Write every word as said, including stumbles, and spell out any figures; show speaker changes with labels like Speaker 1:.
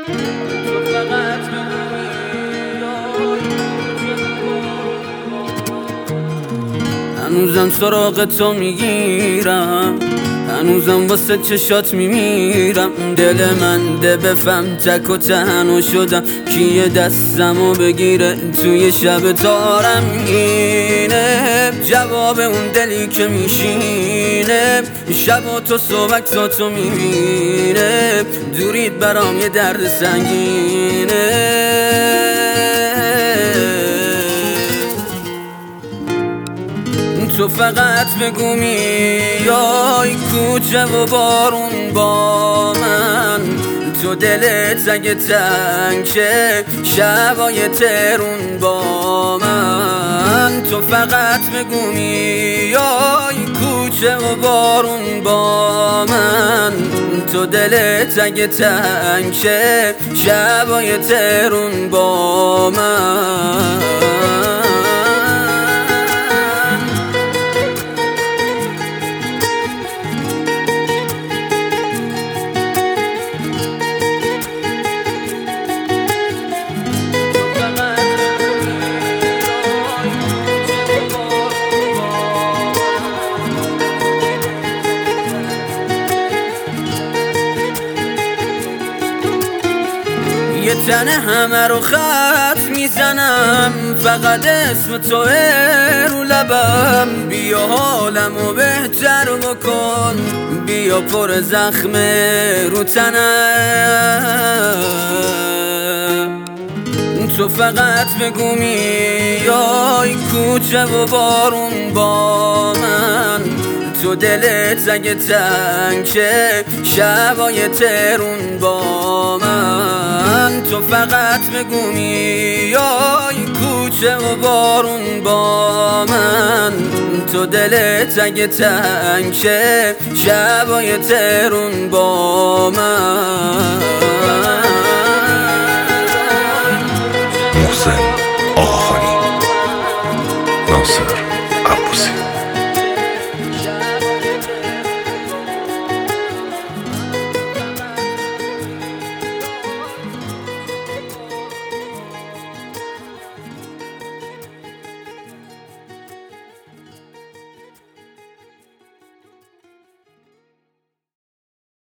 Speaker 1: هنوزم سراغ تو میگیرم، هنوزم واسه چشات میمیرم. دل من ده بفهم تک و تنها شدم، کیه دستمو بگیره توی شب تارم اینه. جواب اون دلی که میشینه شب و تو صبح تو میبینه. دورید برام یه درد سنگینه. تو فقط بگو میای کوچه و بارون با من. تو دلت اگه تنگه شبای ترون با من. تو فقط بگو میای کوچه و بارون با من. تو دلت اگه تنگه شبای ترون با من. یه تنه همه رو خط میزنم، فقط اسم تو رو لبم. بیا حالمو بهتر بکن، بیا پر زخم رو تنم. تو فقط بگو میای کوچه و بارون با من. تو دلت اگه تنگه شبای ترون با من. تو فقط بگو میای کوچه و بارون با من. تو دلت اگه تنگه شبای ترون با من.
Speaker 2: محسن آقاخانی، ناصر